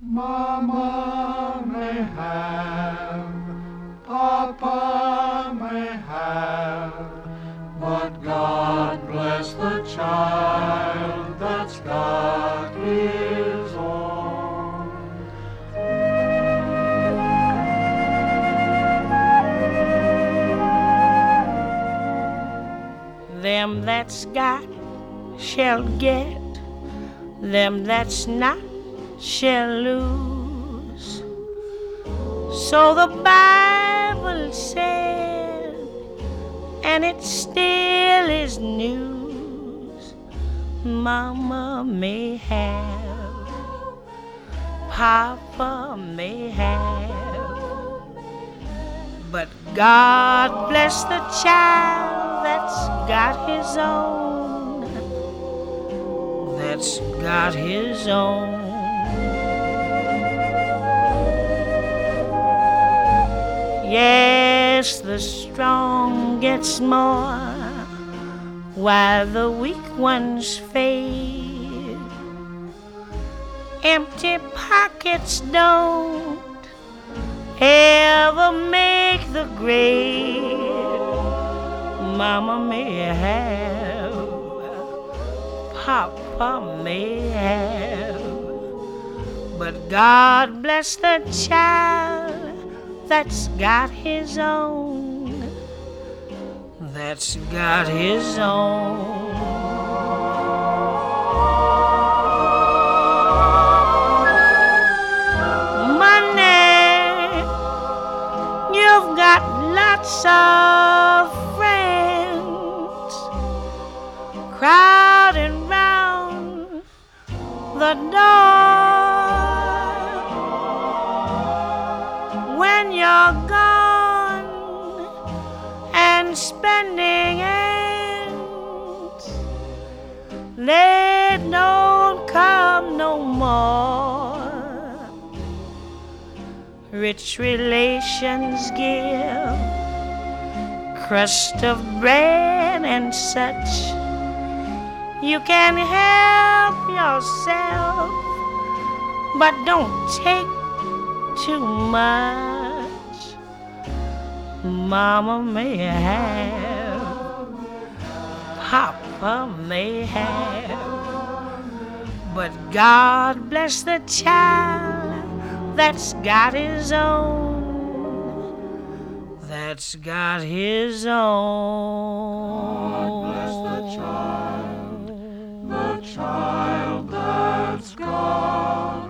Mama may have, Papa may have, but God bless the child that's got his own. Them that's got shall get, them that's not shall lose. So the Bible said, and it still is news. Mama may have, Papa may have, but God bless the child that's got his own, that's got his own. Yes, the strong gets more while the weak ones fade. Empty pockets don't ever make the grade. Mama may have, Papa may have, but God bless the child that's got his own, that's got his own. Money, you've got lots of friends crowding round the door. When you're gone and spending ends, they don't come no more. Rich relations give crust of bread and such. You can help yourself, but don't take too much. Mama may have, Papa may have, but God bless the child that's got his own, that's got his own. God bless the child that's got